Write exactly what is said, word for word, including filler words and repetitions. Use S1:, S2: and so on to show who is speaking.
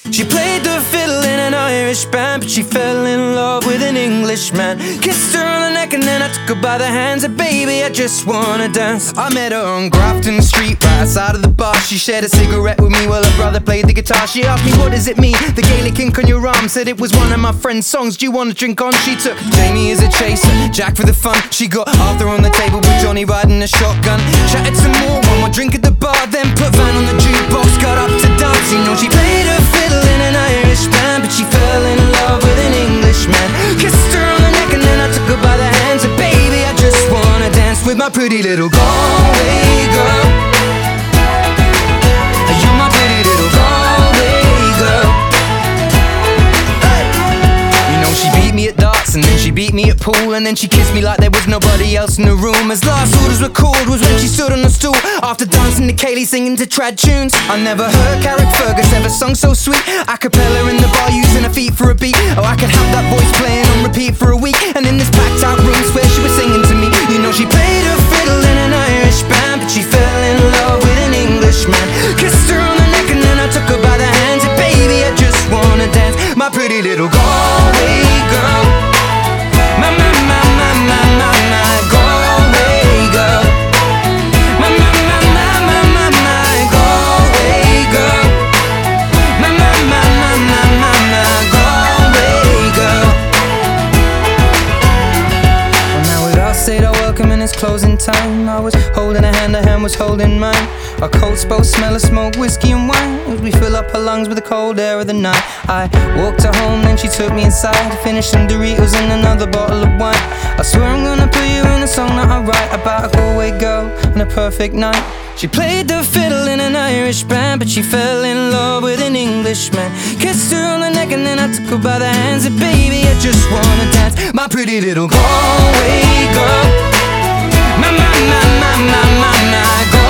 S1: She played the fiddle in an Irish band, but she fell in love with an Englishman. Kissed her on the neck and then I took her by the hands. And baby, I just wanna dance. I met her on Grafton Street, right outside of the bar. She shared a cigarette with me while her brother played the guitar. She asked me, what does it mean, the Gaelic ink on your arm? Said it was one of my friend's songs, do you wanna drink on? She took Jamie as a chaser, Jack for the fun. She got Arthur on the table with Johnny riding a shotgun. Chatted some more, one more drink at the bar, then put Van on the jukebox, got up to dance. You know she played her fiddle in an Irish band, but she fell in love with an Englishman. Kissed her on the neck and then I took her by the hands. And baby, I just wanna dance with my pretty little Galway girl. You're my pretty little Galway girl. Hey. You know she beat me at darts and then she beat me at pool, and then she kissed me like there was nobody else in the room. As last orders were called was when she stood on the stool, after dancing to Kaylee singing to trad tunes. I never heard Carrick Fergus ever sung so sweet. A cappella in the bar using her feet for a beat. Oh, I could have that voice playing on repeat for a week. And in this packed out room swear she was singing to me. You know she played her fiddle in an Irish band, but she fell in love with an Englishman. Kissed her on the neck and then I took her by the hands. And baby, I just wanna dance, my pretty little Galway girl. My, my, my, my, my, my, my Galway girl. My, my, my, my, my, my, my Galway girl. My, my, my, my, my, my, my Galway girl. Well, now we'd all said our welcome and it's closing time. I was holding a hand, her hand was holding mine. Our coats both smell of smoke, whiskey and wine, as we fill up her lungs with the cold air of the night. I walked her home, then she took me inside, finished some Doritos and another bottle of wine. I swear I'm gonna put you in a song that I write about a Galway girl and a perfect night. She played the fiddle in an Irish band, but she fell in love with an Englishman. Kissed her on the neck and then I took her by the hands. And baby, I just wanna dance, my pretty little Galway girl. My, my, my, my, my, my, my Galway.